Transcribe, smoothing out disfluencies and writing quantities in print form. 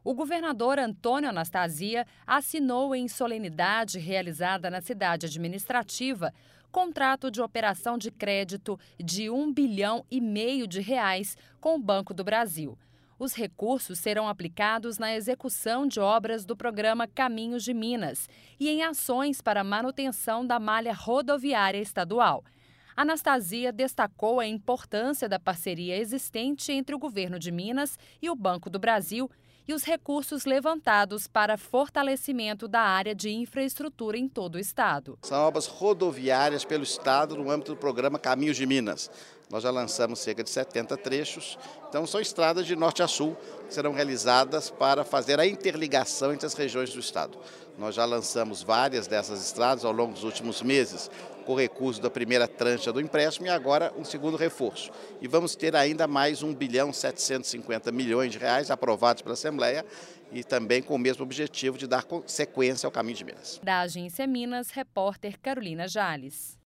O governador Antônio Anastasia assinou em solenidade realizada na cidade administrativa contrato de operação de crédito de R$ 1,5 bilhão com o Banco do Brasil. Os recursos serão aplicados na execução de obras do programa Caminhos de Minas e em ações para a manutenção da malha rodoviária estadual. Anastasia destacou a importância da parceria existente entre o governo de Minas e o Banco do Brasil e os recursos levantados para fortalecimento da área de infraestrutura em todo o estado. São obras rodoviárias pelo estado no âmbito do programa Caminhos de Minas. Nós já lançamos cerca de 70 trechos, então são estradas de norte a sul que serão realizadas para fazer a interligação entre as regiões do estado. Nós já lançamos várias dessas estradas ao longo dos últimos meses, com recurso da primeira tranche do empréstimo e agora um segundo reforço. E vamos ter ainda mais R$ 1,750 bilhão aprovados pela Assembleia e também com o mesmo objetivo de dar sequência ao Caminho de Minas. Da Agência Minas, repórter Carolina Jales.